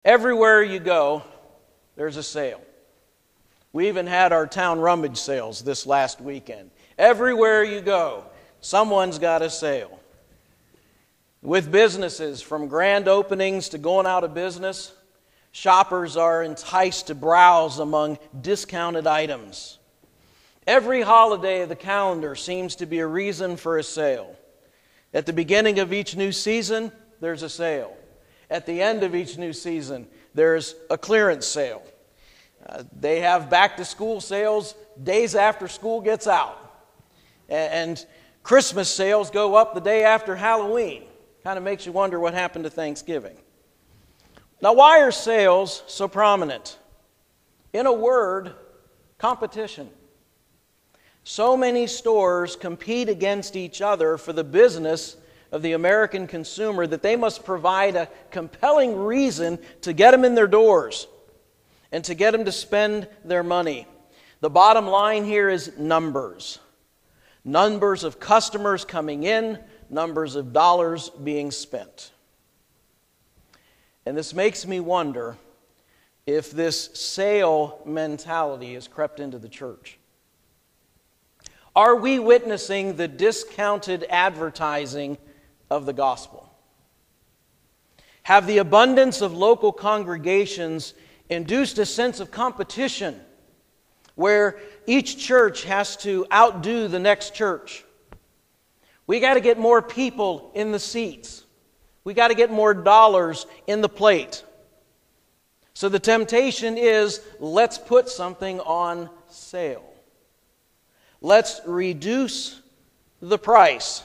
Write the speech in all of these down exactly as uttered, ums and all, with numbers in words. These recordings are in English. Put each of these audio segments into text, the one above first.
Everywhere you go, there's a sale. We even had our town rummage sales this last weekend. Everywhere you go, someone's got a sale. With businesses, from grand openings to going out of business, shoppers are enticed to browse among discounted items. Every holiday of the calendar seems to be a reason for a sale. At the beginning of each new season, there's a sale. At the end of each new season, there's a clearance sale. Uh, they have back-to-school sales days after school gets out. And Christmas sales go up the day after Halloween. Kind of makes you wonder what happened to Thanksgiving. Now, why are sales so prominent? In a word, competition. So many stores compete against each other for the business of the American consumer that they must provide a compelling reason to get them in their doors and to get them to spend their money. The bottom line here is numbers. Numbers of customers coming in, numbers of dollars being spent. And this makes me wonder if this sale mentality has crept into the church. Are we witnessing the discounted advertising of the gospel? Have the abundance of local congregations induced a sense of competition where each church has to outdo the next church? We got to get more people in the seats. We got to get more dollars in the plate. So the temptation is, let's put something on sale. Let's reduce the price.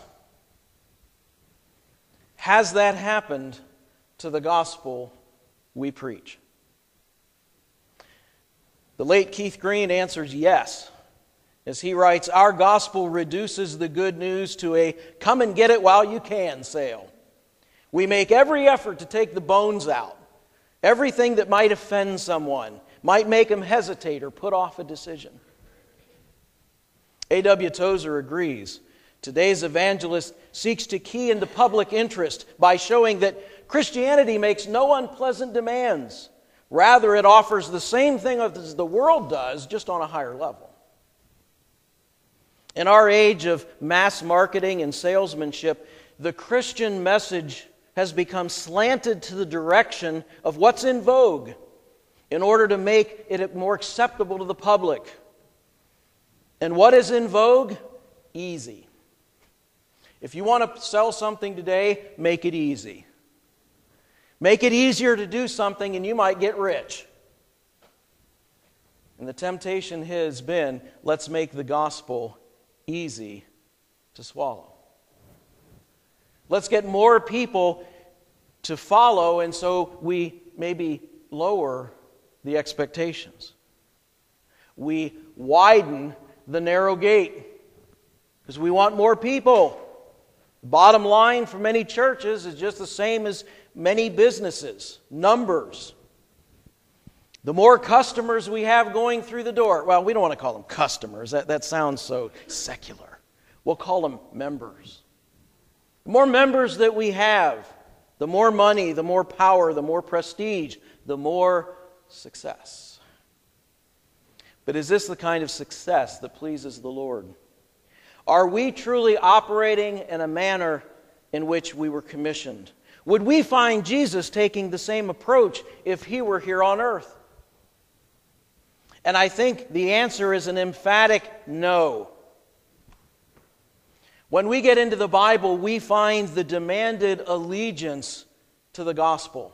Has that happened to the gospel we preach? The late Keith Green answers yes, as he writes, "Our gospel reduces the good news to a come and get it while you can sale. We make every effort to take the bones out, everything that might offend someone, might make them hesitate or put off a decision." A W Tozer agrees. Today's evangelist seeks to key into public interest by showing that Christianity makes no unpleasant demands. Rather, it offers the same thing as the world does, just on a higher level. In our age of mass marketing and salesmanship, the Christian message has become slanted to the direction of what's in vogue in order to make it more acceptable to the public. And what is in vogue? Easy. If you want to sell something today, make it easy. Make it easier to do something and you might get rich. And the temptation has been, let's make the gospel easy to swallow. Let's get more people to follow, and so we maybe lower the expectations. We widen the narrow gate because we want more people. Bottom line for many churches is just the same as many businesses, numbers. The more customers we have going through the door, well, we don't want to call them customers. That, that sounds so secular. We'll call them members. The more members that we have, the more money, the more power, the more prestige, the more success. But is this the kind of success that pleases the Lord? Are we truly operating in a manner in which we were commissioned? Would we find Jesus taking the same approach if He were here on earth? And I think the answer is an emphatic no. When we get into the Bible, we find the demanded allegiance to the gospel.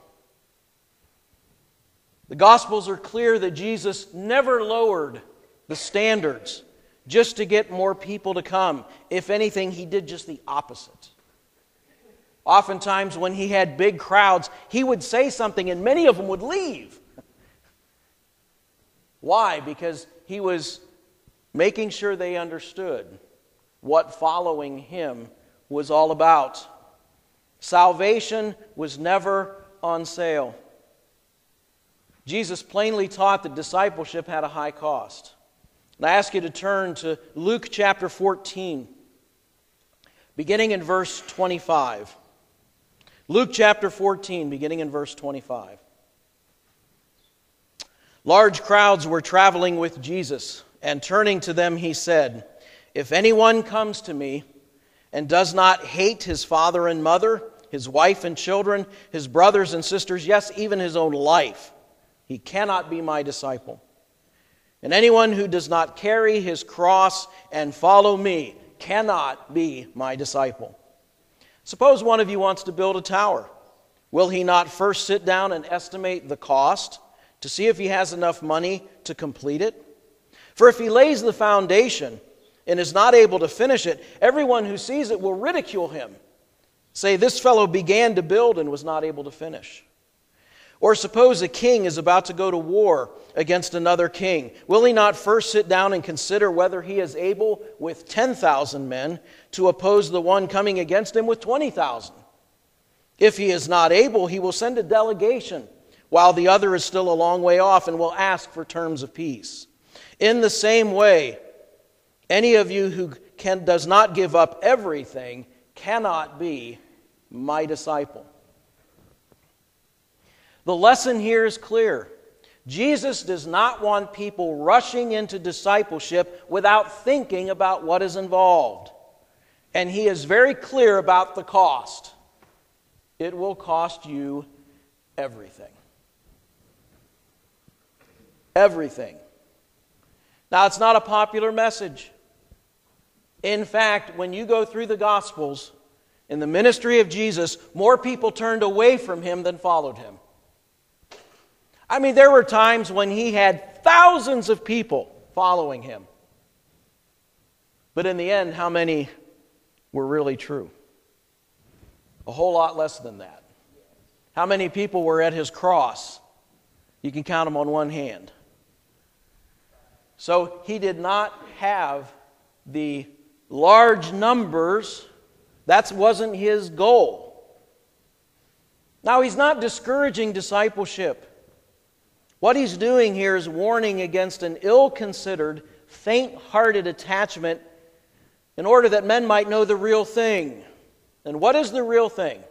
The Gospels are clear that Jesus never lowered the standards just to get more people to come. If anything, He did just the opposite. Oftentimes when He had big crowds, He would say something and many of them would leave. Why? Because He was making sure they understood what following Him was all about. Salvation was never on sale. Jesus plainly taught that discipleship had a high cost. And I ask you to turn to Luke chapter fourteen, beginning in verse twenty-five. Luke chapter fourteen, beginning in verse twenty-five. Large crowds were traveling with Jesus, and turning to them he said, "If anyone comes to me and does not hate his father and mother, his wife and children, his brothers and sisters, yes, even his own life, he cannot be my disciple. And anyone who does not carry his cross and follow me cannot be my disciple. Suppose one of you wants to build a tower. Will he not first sit down and estimate the cost to see if he has enough money to complete it? For if he lays the foundation and is not able to finish it, everyone who sees it will ridicule him. Say, this fellow began to build and was not able to finish. Or suppose a king is about to go to war against another king. Will he not first sit down and consider whether he is able with ten thousand men to oppose the one coming against him with twenty thousand? If he is not able, he will send a delegation while the other is still a long way off and will ask for terms of peace. In the same way, any of you who can, does not give up everything cannot be my disciple." The lesson here is clear. Jesus does not want people rushing into discipleship without thinking about what is involved. And he is very clear about the cost. It will cost you everything. Everything. Now, it's not a popular message. In fact, when you go through the Gospels, in the ministry of Jesus, more people turned away from him than followed him. I mean, there were times when he had thousands of people following him. But in the end, how many were really true? A whole lot less than that. How many people were at his cross? You can count them on one hand. So he did not have the large numbers. That wasn't his goal. Now, he's not discouraging discipleship. What he's doing here is warning against an ill-considered, faint-hearted attachment in order that men might know the real thing. And what is the real thing?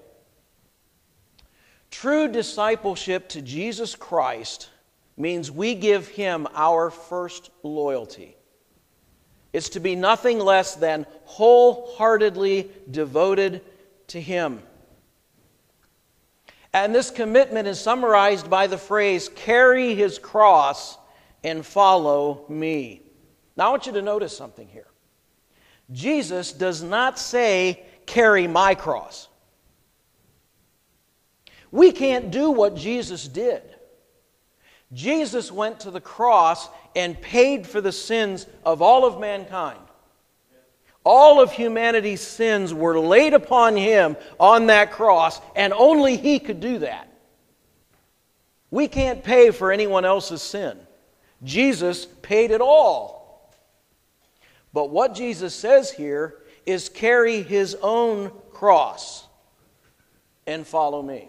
True discipleship to Jesus Christ means we give him our first loyalty. It's to be nothing less than wholeheartedly devoted to him. And this commitment is summarized by the phrase, "Carry his cross and follow me." Now I want you to notice something here. Jesus does not say, "Carry my cross." We can't do what Jesus did. Jesus went to the cross and paid for the sins of all of mankind. All of humanity's sins were laid upon him on that cross, and only he could do that. We can't pay for anyone else's sin. Jesus paid it all. But what Jesus says here is carry his own cross and follow me.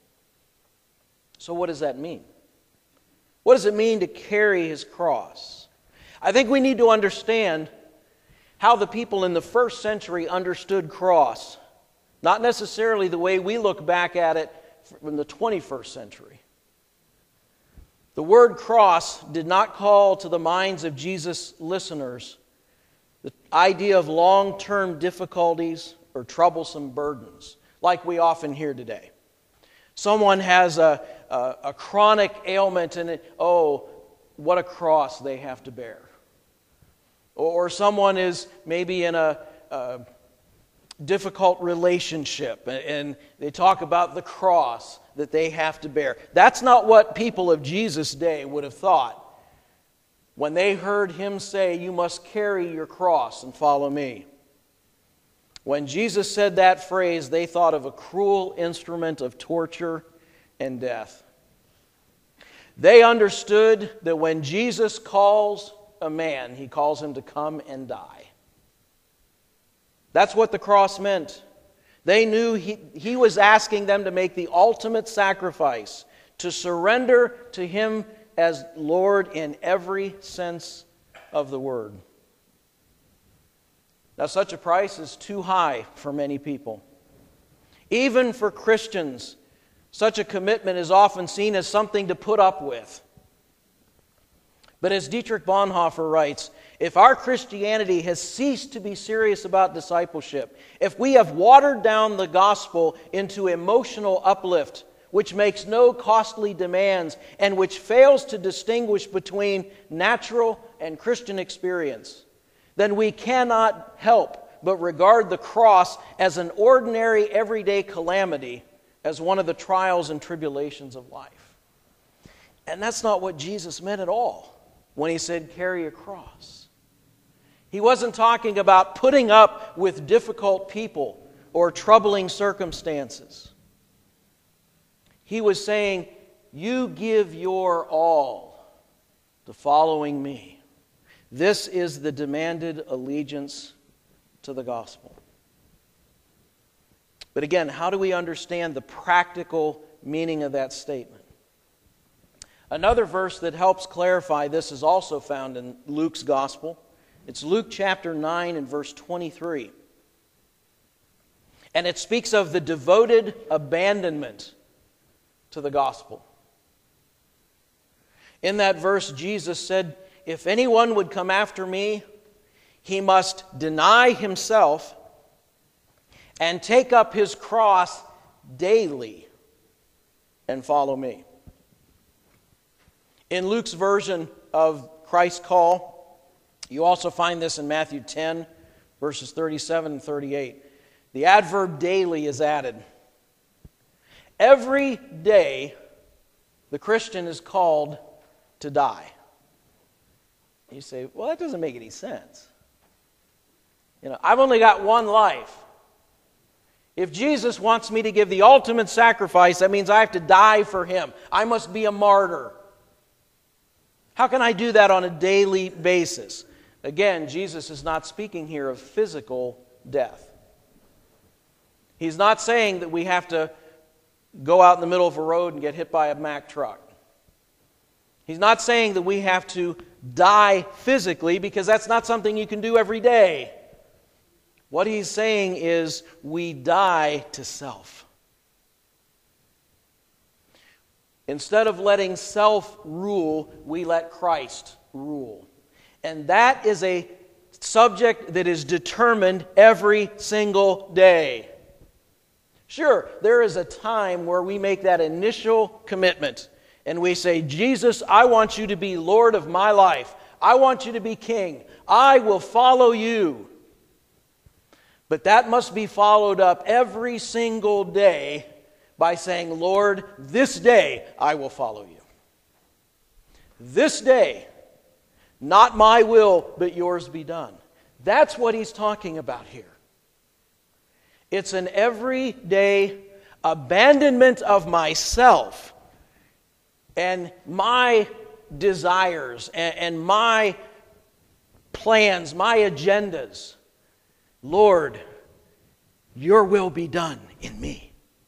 So what does that mean? What does it mean to carry his cross? I think we need to understand how the people in the first century understood cross. Not necessarily the way we look back at it from the twenty-first century. The word cross did not call to the minds of Jesus' listeners the idea of long-term difficulties or troublesome burdens, like we often hear today. Someone has a, a, a chronic ailment and, it, oh, what a cross they have to bear. Or, or someone is maybe in a, a difficult relationship and, and they talk about the cross that they have to bear. That's not what people of Jesus' day would have thought when they heard him say, "You must carry your cross and follow me." When Jesus said that phrase, they thought of a cruel instrument of torture and death. They understood that when Jesus calls a man, he calls him to come and die. That's what the cross meant. They knew he, he was asking them to make the ultimate sacrifice, to surrender to him as Lord in every sense of the word. Now, such a price is too high for many people. Even for Christians, such a commitment is often seen as something to put up with. But as Dietrich Bonhoeffer writes, if our Christianity has ceased to be serious about discipleship, if we have watered down the gospel into emotional uplift, which makes no costly demands and which fails to distinguish between natural and Christian experience, then we cannot help but regard the cross as an ordinary, everyday calamity, as one of the trials and tribulations of life. And that's not what Jesus meant at all when he said, carry a cross. He wasn't talking about putting up with difficult people or troubling circumstances. He was saying, you give your all to following me. This is the demanded allegiance to the gospel. But again, how do we understand the practical meaning of that statement? Another verse that helps clarify this is also found in Luke's gospel. It's Luke chapter nine and verse twenty-three. And it speaks of the devoted abandonment to the gospel. In that verse, Jesus said, if anyone would come after me, he must deny himself and take up his cross daily and follow me. In Luke's version of Christ's call, you also find this in Matthew ten, verses thirty-seven and thirty-eight. The adverb daily is added. Every day, the Christian is called to die. You say, well, that doesn't make any sense. You know, I've only got one life. If Jesus wants me to give the ultimate sacrifice, that means I have to die for him. I must be a martyr. How can I do that on a daily basis? Again, Jesus is not speaking here of physical death. He's not saying that we have to go out in the middle of a road and get hit by a Mack truck. He's not saying that we have to die physically, because that's not something you can do every day. What he's saying is we die to self. Instead of letting self rule, we let Christ rule. And that is a subject that is determined every single day. Sure, there is a time where we make that initial commitment and we say, Jesus, I want you to be Lord of my life. I want you to be king. I will follow you. But that must be followed up every single day by saying, Lord, this day I will follow you. This day, not my will, but yours be done. That's what he's talking about here. It's an everyday abandonment of myself and my desires and, and my plans, my agendas. Lord, your will be done in me.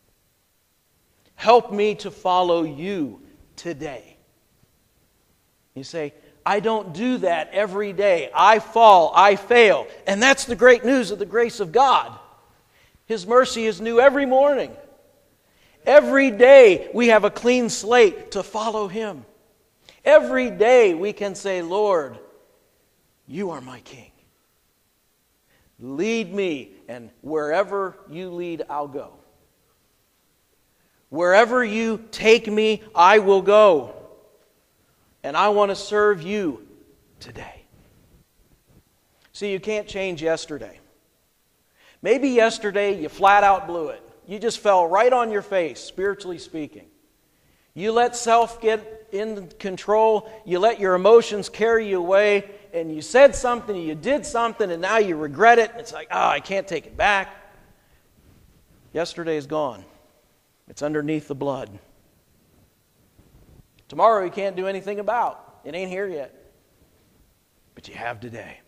Help me to follow you today. You say, I don't do that every day. I fall, I fail. And that's the great news of the grace of God. His mercy is new every morning. Every day we have a clean slate to follow him. Every day we can say, Lord, you are my king. Lead me, and wherever you lead, I'll go. Wherever you take me, I will go. And I want to serve you today. See, you can't change yesterday. Maybe yesterday you flat out blew it. You just fell right on your face, spiritually speaking. You let self get in control. You let your emotions carry you away. And you said something, you did something, and now you regret it. And it's like, oh, I can't take it back. Yesterday is gone. It's underneath the blood. Tomorrow you can't do anything about. It ain't here yet. But you have today.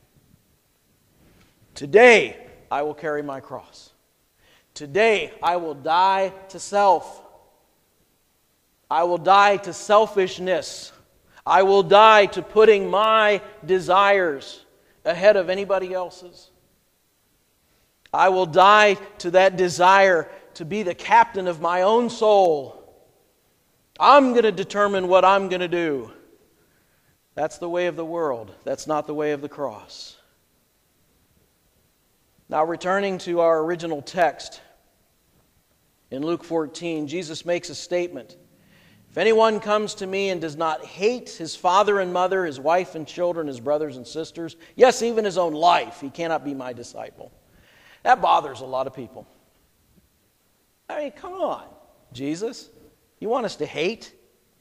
Today, I will carry my cross. Today, I will die to self. I will die to selfishness. I will die to putting my desires ahead of anybody else's. I will die to that desire to be the captain of my own soul. I'm going to determine what I'm going to do. That's the way of the world. That's not the way of the cross. Now, returning to our original text, in Luke fourteen, Jesus makes a statement. If anyone comes to me and does not hate his father and mother, his wife and children, his brothers and sisters, yes, even his own life, he cannot be my disciple. That bothers a lot of people. I mean, come on, Jesus. You want us to hate?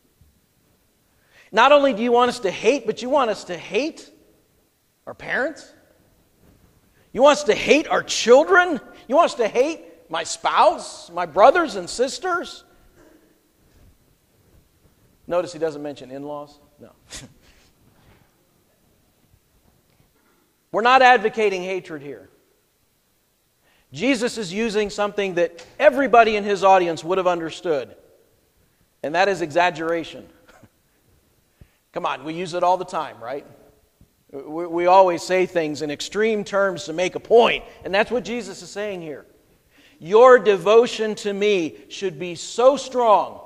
Not only do you want us to hate, but you want us to hate our parents? You want us to hate our children? You want us to hate my spouse, my brothers and sisters? Notice he doesn't mention in-laws. No. We're not advocating hatred here. Jesus is using something that everybody in his audience would have understood, and that is exaggeration. Come on, we use it all the time, right? We, we always say things in extreme terms to make a point, and that's what Jesus is saying here. Your devotion to me should be so strong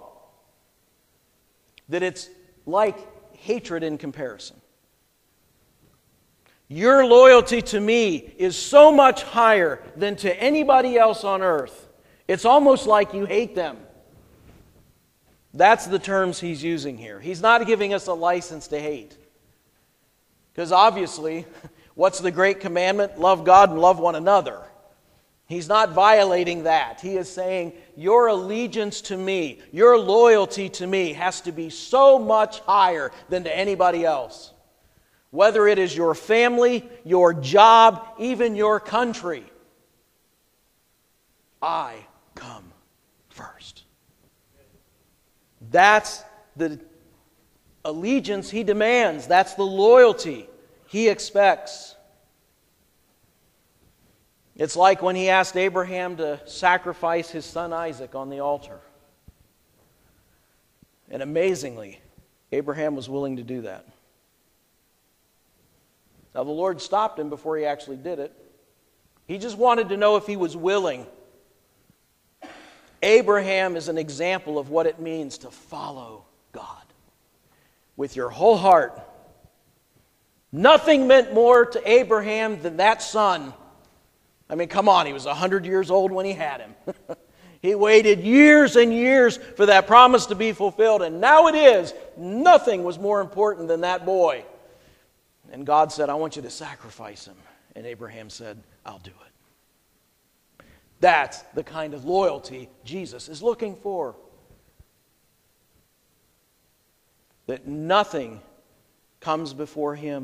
that it's like hatred in comparison. Your loyalty to me is so much higher than to anybody else on earth. It's almost like you hate them. That's the terms he's using here. He's not giving us a license to hate. Because obviously, what's the great commandment? Love God and love one another. He's not violating that. He is saying, your allegiance to me, your loyalty to me has to be so much higher than to anybody else. Whether it is your family, your job, even your country. I come first. That's the allegiance he demands. That's the loyalty he expects. It's like when he asked Abraham to sacrifice his son Isaac on the altar. And amazingly, Abraham was willing to do that. Now, the Lord stopped him before he actually did it. He just wanted to know if he was willing. Abraham is an example of what it means to follow God with your whole heart. Nothing meant more to Abraham than that son. I mean, come on, he was one hundred years old when he had him. He waited years and years for that promise to be fulfilled, and now it is. Nothing was more important than that boy. And God said, I want you to sacrifice him. And Abraham said, I'll do it. That's the kind of loyalty Jesus is looking for. That nothing comes before him.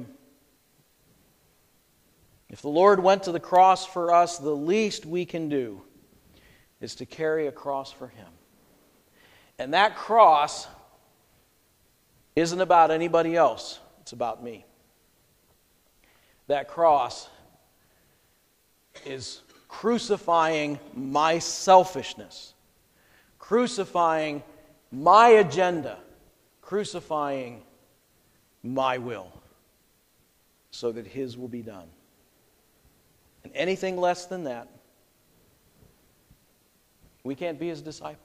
If the Lord went to the cross for us, the least we can do is to carry a cross for him. And that cross isn't about anybody else. It's about me. That cross is crucifying my selfishness, crucifying my agenda, crucifying my will, so that his will be done. And anything less than that, we can't be his disciple.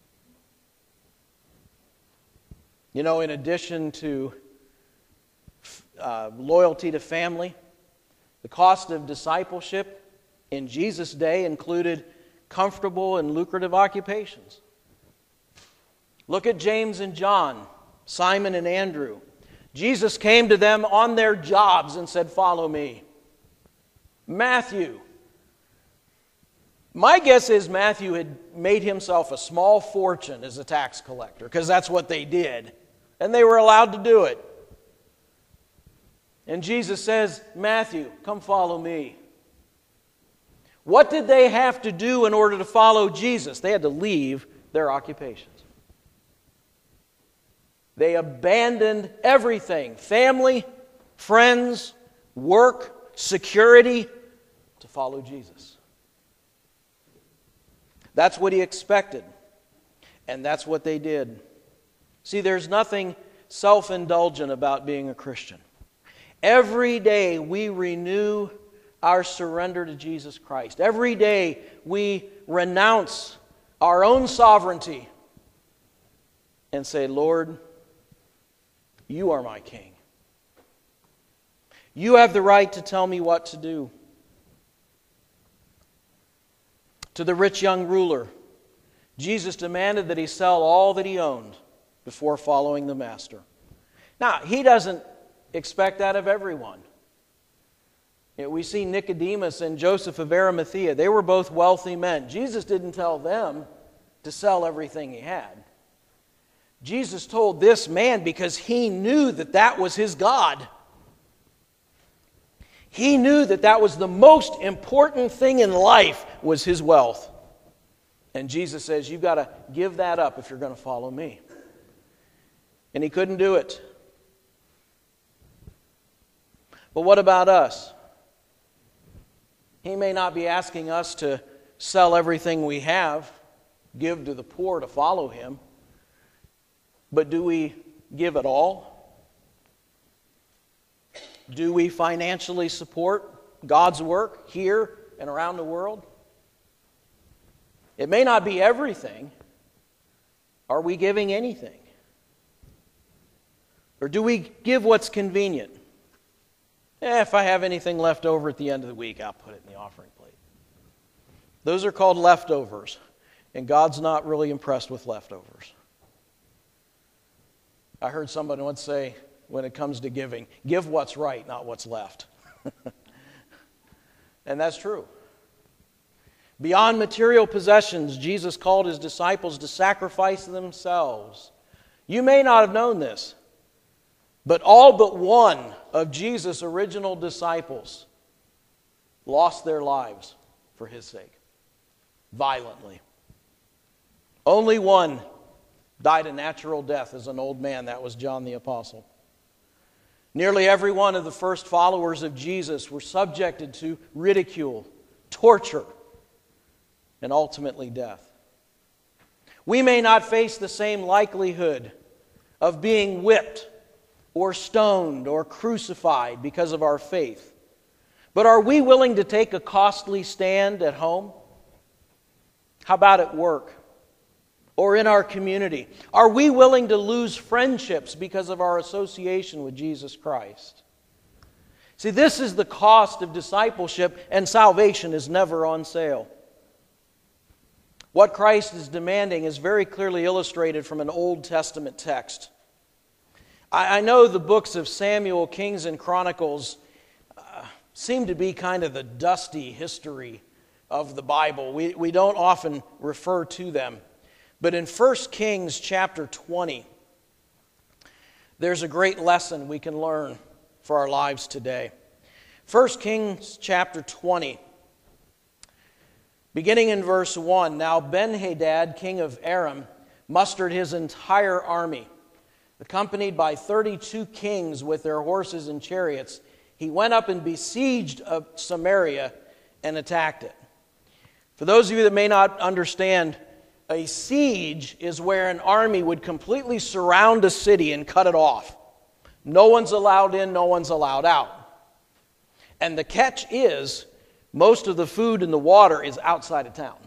You know, in addition to uh, loyalty to family, the cost of discipleship in Jesus' day included comfortable and lucrative occupations. Look at James and John, Simon and Andrew. Jesus came to them on their jobs and said, "Follow me." Matthew. My guess is Matthew had made himself a small fortune as a tax collector, because that's what they did. And they were allowed to do it. And Jesus says, Matthew, come follow me. What did they have to do in order to follow Jesus? They had to leave their occupations. They abandoned everything, family, friends, work, security, to follow Jesus. That's what he expected. And that's what they did. See, there's nothing self-indulgent about being a Christian. Every day we renew our surrender to Jesus Christ. Every day we renounce our own sovereignty and say, Lord, you are my King. You have the right to tell me what to do. To the rich young ruler, Jesus demanded that he sell all that he owned before following the Master. Now, he doesn't expect that of everyone. You know, we see Nicodemus and Joseph of Arimathea. They were both wealthy men. Jesus didn't tell them to sell everything he had. Jesus told this man because he knew that that was his God. He knew that that was the most important thing in life, was his wealth. And Jesus says, you've got to give that up if you're going to follow me. And he couldn't do it. But what about us? He may not be asking us to sell everything we have, give to the poor to follow him. But do we give it all? Do we financially support God's work here and around the world? It may not be everything. Are we giving anything? Or do we give what's convenient? Eh, if I have anything left over at the end of the week, I'll put it in the offering plate. Those are called leftovers, and God's not really impressed with leftovers. I heard somebody once say, when it comes to giving, give what's right, not what's left. And that's true. Beyond material possessions, Jesus called his disciples to sacrifice themselves. You may not have known this, but all but one of Jesus' original disciples lost their lives for his sake, violently. Only one died a natural death as an old man. That was John the Apostle. Nearly every one of the first followers of Jesus were subjected to ridicule, torture, and ultimately death. We may not face the same likelihood of being whipped or stoned or crucified because of our faith. But are we willing to take a costly stand at home? How about at work? Or in our community? Are we willing to lose friendships because of our association with Jesus Christ? See, this is the cost of discipleship, and salvation is never on sale. What Christ is demanding is very clearly illustrated from an Old Testament text. I know the books of Samuel, Kings, and Chronicles uh, seem to be kind of the dusty history of the Bible. We, we don't often refer to them. But in First Kings chapter twenty, there's a great lesson we can learn for our lives today. First Kings chapter twenty, beginning in verse one, Now Ben-Hadad, king of Aram, mustered his entire army. Accompanied by thirty-two kings with their horses and chariots, he went up and besieged Samaria and attacked it. For those of you that may not understand, a siege is where an army would completely surround a city and cut it off. No one's allowed in, no one's allowed out. And the catch is, most of the food and the water is outside of town.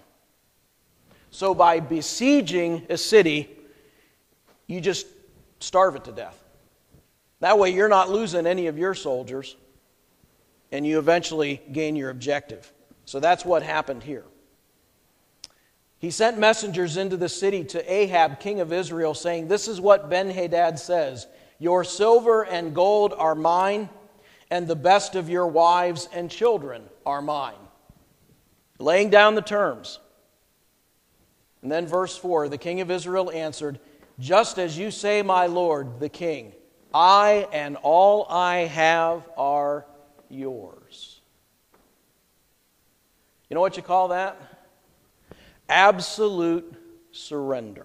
So by besieging a city, you just starve it to death. That way you're not losing any of your soldiers, and you eventually gain your objective. So that's what happened here. He sent messengers into the city to Ahab, king of Israel, saying, This is what Ben-Hadad says, Your silver and gold are mine, and the best of your wives and children are mine. Laying down the terms. And then verse four, the king of Israel answered, Just as you say, my lord, the king, I and all I have are yours. You know what you call that? Absolute surrender.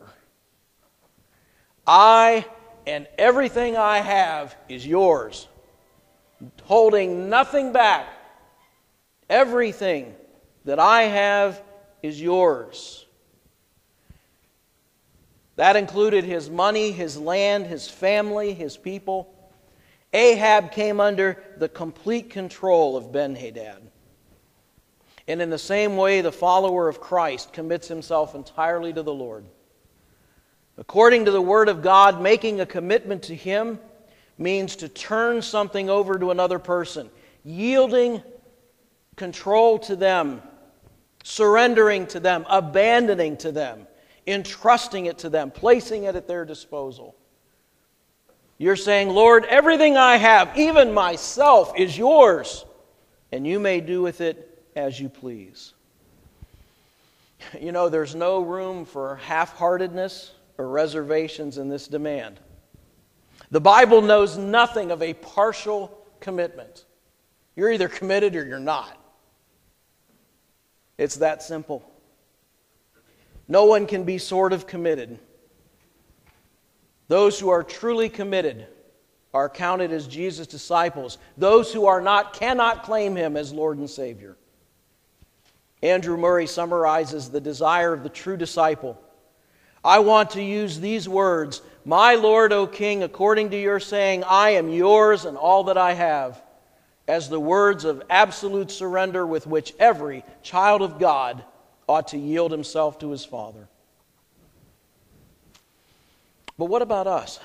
I and everything I have is yours. Holding nothing back. Everything that I have is yours. That included his money, his land, his family, his people. Ahab came under the complete control of Ben-Hadad. And in the same way, the follower of Christ commits himself entirely to the Lord. According to the Word of God, making a commitment to Him means to turn something over to another person, yielding control to them, surrendering to them, abandoning to them, entrusting it to them, placing it at their disposal. You're saying, Lord, everything I have, even myself, is yours, and you may do with it as you please. You know, there's no room for half-heartedness or reservations in this demand. The Bible knows nothing of a partial commitment. You're either committed or you're not. It's that simple. No one can be sort of committed. Those who are truly committed are counted as Jesus' disciples. Those who are not cannot claim Him as Lord and Savior. Andrew Murray summarizes the desire of the true disciple. I want to use these words, "My Lord, O King, according to your saying, I am yours and all that I have," as the words of absolute surrender with which every child of God ought to yield himself to his Father. But what about us?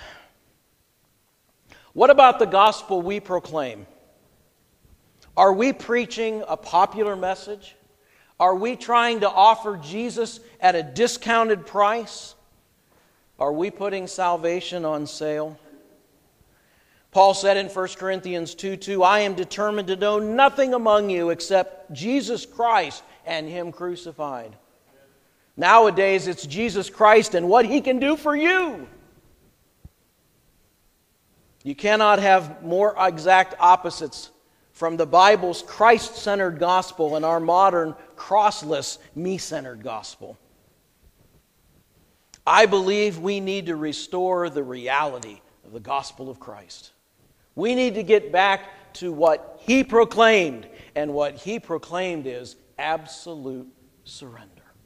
What about the gospel we proclaim? Are we preaching a popular message? Are we trying to offer Jesus at a discounted price? Are we putting salvation on sale? Paul said in First Corinthians two two, I am determined to know nothing among you except Jesus Christ and Him crucified. Nowadays it's Jesus Christ and what He can do for you. You cannot have more exact opposites from the Bible's Christ-centered gospel and our modern crossless, me-centered gospel. I believe we need to restore the reality of the gospel of Christ. We need to get back to what He proclaimed, and what He proclaimed is absolute surrender.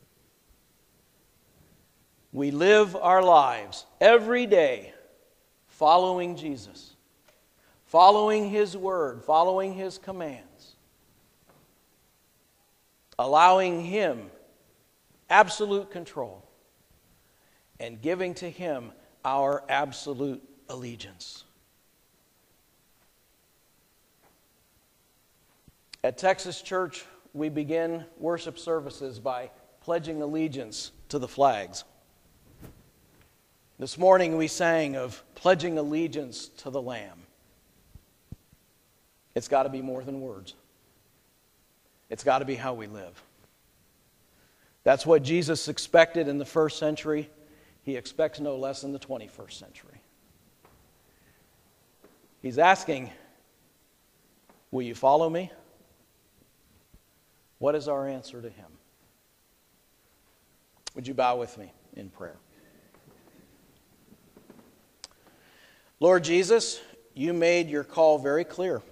We live our lives every day following Jesus, following His word, following His commands, allowing Him absolute control, and giving to Him our absolute allegiance. At Texas Church, we begin worship services by pledging allegiance to the flags. This morning we sang of pledging allegiance to the Lamb. It's got to be more than words. It's got to be how we live. That's what Jesus expected in the first century. He expects no less in the twenty-first century. He's asking, will you follow me? What is our answer to Him? Would you bow with me in prayer? Lord Jesus, you made your call very clear.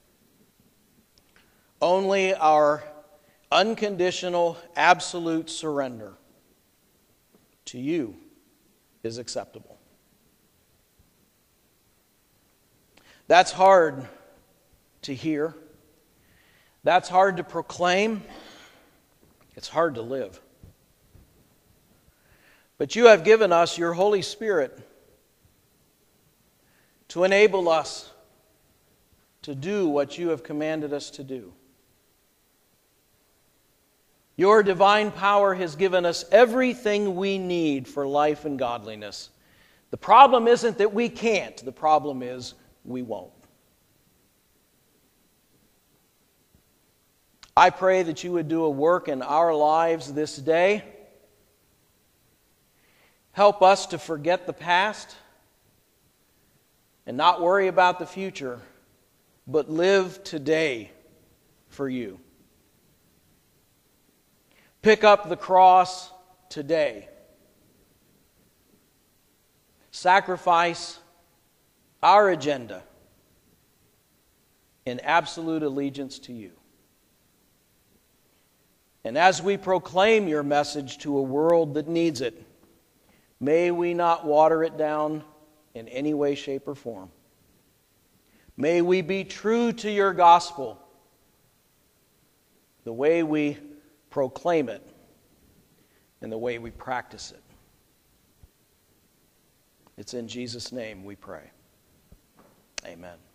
Only our unconditional, absolute surrender to you is acceptable. That's hard to hear. That's hard to proclaim. It's hard to live. But you have given us your Holy Spirit to enable us to do what you have commanded us to do. Your divine power has given us everything we need for life and godliness. The problem isn't that we can't. The problem is we won't. I pray that you would do a work in our lives this day. Help us to forget the past and not worry about the future, but live today for you. Pick up the cross today. Sacrifice our agenda in absolute allegiance to you. And as we proclaim your message to a world that needs it, may we not water it down in any way, shape, or form. May we be true to your gospel the way we proclaim it and the way we practice it. It's in Jesus' name we pray. Amen.